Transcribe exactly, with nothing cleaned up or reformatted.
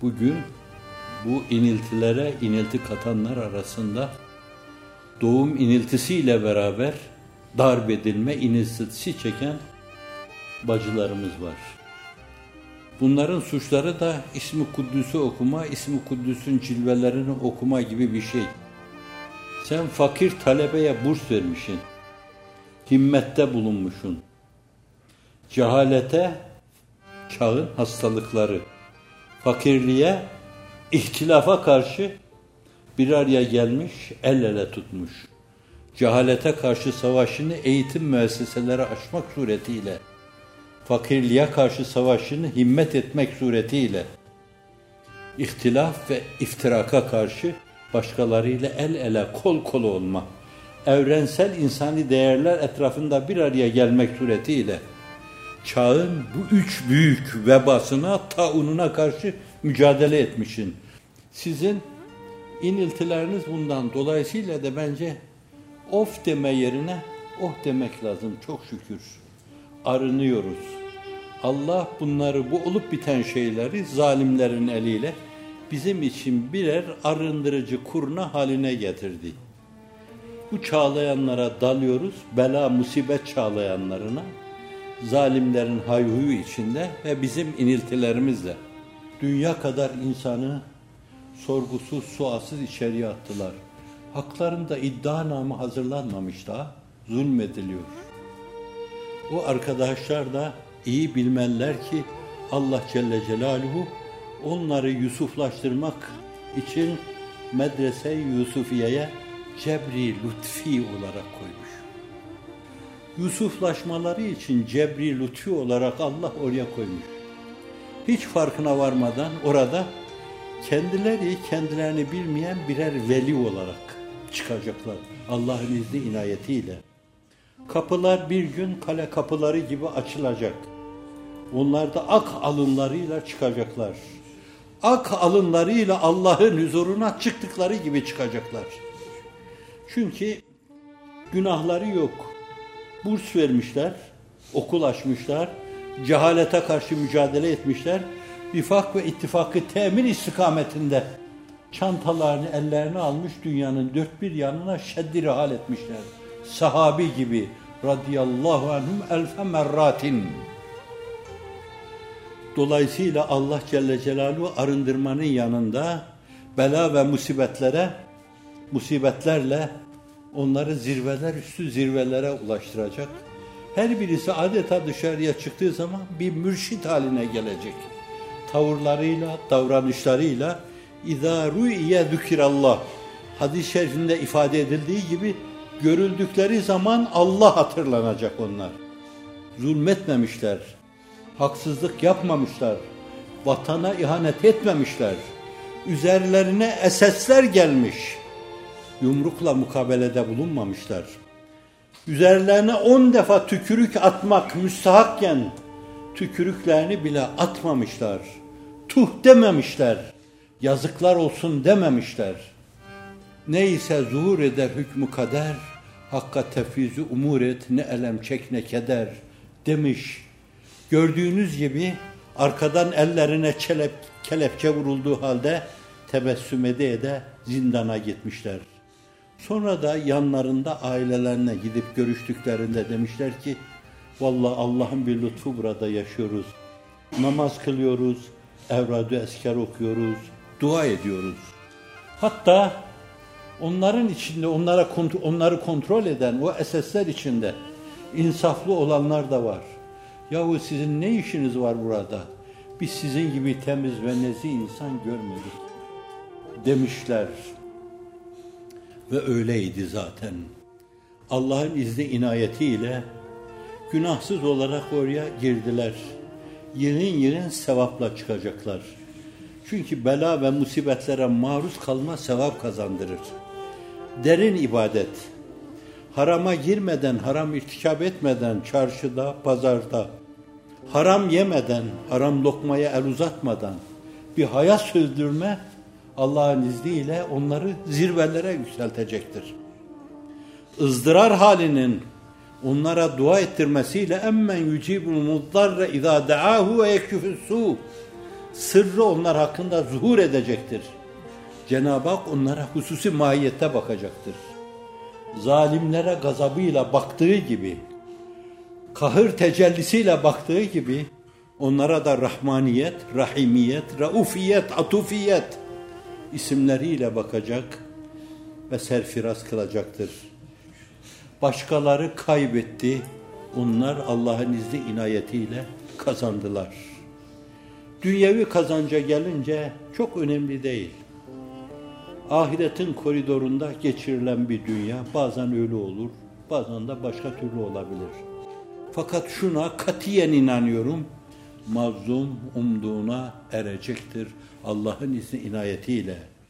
bugün bu iniltilere inilti katanlar arasında doğum iniltisiyle beraber darp edilme iniltisi çeken bacılarımız var. Bunların suçları da İsmi Kuddüs'ü okuma, İsmi Kuddüs'ün cilvelerini okuma gibi bir şey. Sen fakir talebeye burs vermişsin, himmette bulunmuşsun. Cehalete, çağın hastalıkları, fakirliğe, ihtilafa karşı bir araya gelmiş, el ele tutmuş. Cehalete karşı savaşını eğitim müesseseleri açmak suretiyle, fakirliğe karşı savaşını himmet etmek suretiyle, ihtilaf ve iftiraka karşı başkalarıyla el ele, kol kola olma, evrensel insani değerler etrafında bir araya gelmek suretiyle, çağın bu üç büyük vebasına, taununa karşı mücadele etmişsin. Sizin iniltileriniz bundan. Dolayısıyla da bence of deme yerine oh demek lazım. Çok şükür. Arınıyoruz. Allah bunları, bu olup biten şeyleri zalimlerin eliyle bizim için birer arındırıcı kurna haline getirdi. Bu çağlayanlara dalıyoruz, bela musibet çağlayanlarına, zalimlerin hayhuyu içinde ve bizim iniltilerimizle dünya kadar insanı sorgusuz, sualsiz içeriye attılar. Haklarında iddianame hazırlanmamış daha, zulmediliyor. O arkadaşlar da iyi bilmeliler ki Allah Celle Celaluhu onları Yusuflaştırmak için Medrese-i Yusufiye'ye cebri lütfi olarak koymuş. Yusuflaşmaları için cebri lütfi olarak Allah oraya koymuş. Hiç farkına varmadan orada kendileri kendilerini bilmeyen birer veli olarak çıkacaklar. Allah'ın izni inayetiyle. Kapılar bir gün kale kapıları gibi açılacak. Onlar da ak alınlarıyla çıkacaklar. Ak alınlarıyla Allah'ın huzuruna çıktıkları gibi çıkacaklar. Çünkü günahları yok. Burs vermişler, okul açmışlar, cehalete karşı mücadele etmişler. Vifak ve ittifakı temin istikametinde çantalarını ellerine almış dünyanın dört bir yanına şeddi rihal etmişler. Sahabi gibi radıyallahu anhum elfe merratin. Dolayısıyla Allah Celle Celaluhu arındırmanın yanında bela ve musibetlere, musibetlerle onları zirveler üstü zirvelere ulaştıracak. Her birisi adeta dışarıya çıktığı zaman bir mürşit haline gelecek. Tavırlarıyla, davranışlarıyla اِذَا رُؤِيَ ذُكِرَ اللّٰهِ hadis-i şerifinde ifade edildiği gibi görüldükleri zaman Allah hatırlanacak onlar. Zulmetmemişler, haksızlık yapmamışlar, vatana ihanet etmemişler, üzerlerine esesler gelmiş, yumrukla mukabelede bulunmamışlar. Üzerlerine on defa tükürük atmak müstahakken tükürüklerini bile atmamışlar. Tuh dememişler, yazıklar olsun dememişler. Neyse zuhur eder hükmü kader, hakka tefvizi umur et, ne elem çek ne keder demiş. Gördüğünüz gibi arkadan ellerine çelep, kelepçe vurulduğu halde tebessüm ede ede zindana gitmişler. Sonra da yanlarında ailelerine gidip görüştüklerinde demişler ki vallahi Allah'ın bir lütfu burada yaşıyoruz. Namaz kılıyoruz, evrad-ı esker okuyoruz, dua ediyoruz. Hatta onların içinde onlara onları kontrol eden o esesler içinde insaflı olanlar da var. Yahu sizin ne işiniz var burada? Biz sizin gibi temiz ve nezih insan görmedik demişler. Ve öyleydi zaten. Allah'ın izni inayetiyle günahsız olarak oraya girdiler. Yığın yığın sevapla çıkacaklar. Çünkü bela ve musibetlere maruz kalma sevap kazandırır. Derin ibadet. Harama girmeden, haram irtikap etmeden çarşıda, pazarda, haram yemeden, haram lokmaya el uzatmadan bir hayat sürdürme Allah'ın izniyle onları zirvelere yükseltecektir. ızdırar halinin onlara dua ettirmesiyle emmen yucibul muddarre izâ da'âhu ve yekşifus sû. sırrı onlar hakkında zuhur edecektir. Cenab-ı Hak onlara hususi mahiyette bakacaktır. Zalimlere gazabıyla baktığı gibi, kahır tecellisiyle baktığı gibi, onlara da rahmaniyet, rahimiyet, raufiyet, atufiyet isimleriyle bakacak ve serfiraz kılacaktır. Başkaları kaybetti, onlar Allah'ın izni inayetiyle kazandılar. Dünyevi kazanca gelince çok önemli değil. Ahiretin koridorunda geçirilen bir dünya bazen öyle olur, bazen de başka türlü olabilir. Fakat şuna katiyen inanıyorum, mazlum umduğuna erecektir Allah'ın izni inayetiyle.